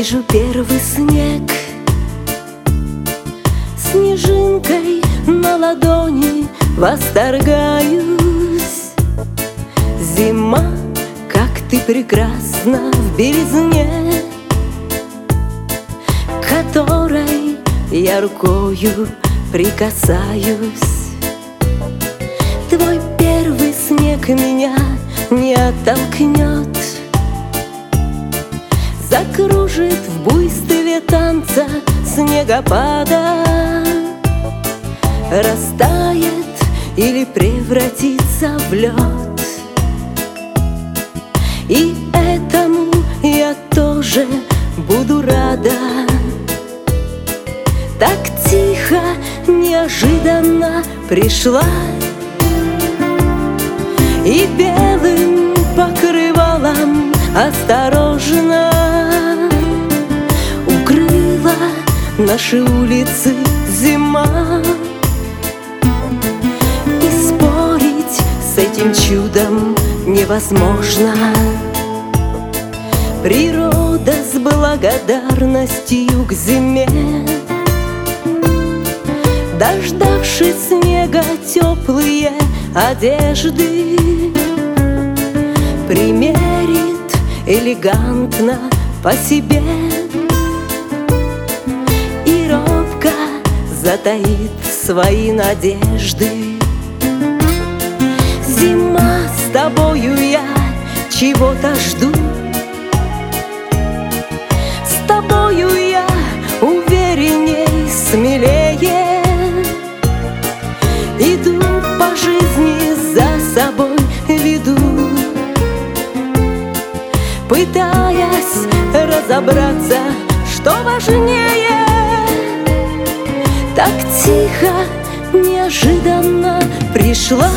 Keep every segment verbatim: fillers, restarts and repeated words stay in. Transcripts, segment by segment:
Вижу первый снег снежинкой на ладони, восторгаюсь. Зима, как ты прекрасна в белизне, которой я рукою прикасаюсь. Твой первый снег меня не оттолкнет, закружит в буйстве танца снегопада, растает или превратится в лед. И этому я тоже буду рада. Так тихо, неожиданно пришла и белым покрывалом осторожно укрыла наши улицы зима. И спорить с этим чудом невозможно. Природа с благодарностью к зиме, дождавшись снега, теплые одежды примерит элегантно по себе и робко затаит свои надежды. Зима, с тобою я чего-то жду, с тобою я уверенней, смелее иду по жизни, за собой веду, пытаясь разобраться, что важнее. Так тихо, неожиданно пришла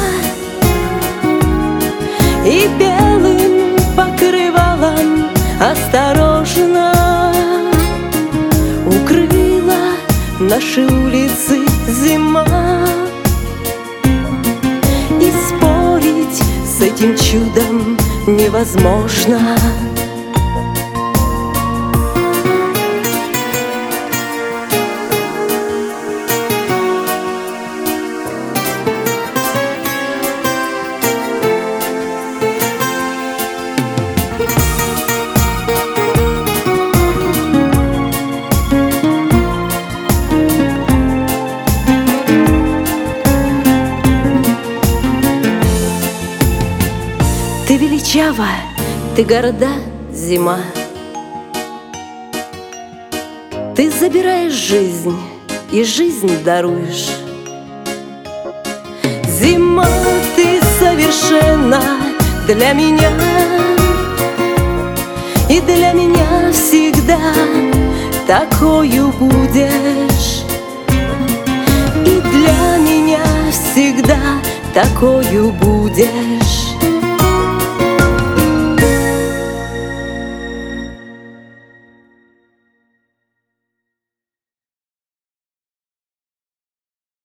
и белым покрывалом осторожно укрыла наши улицы зима. И спорить с этим чудом невозможно. Ты величава, ты горда, зима. Ты забираешь жизнь и жизнь даруешь. Зима, ты совершенна для меня, и для меня всегда такою будешь. И для меня всегда такою будешь.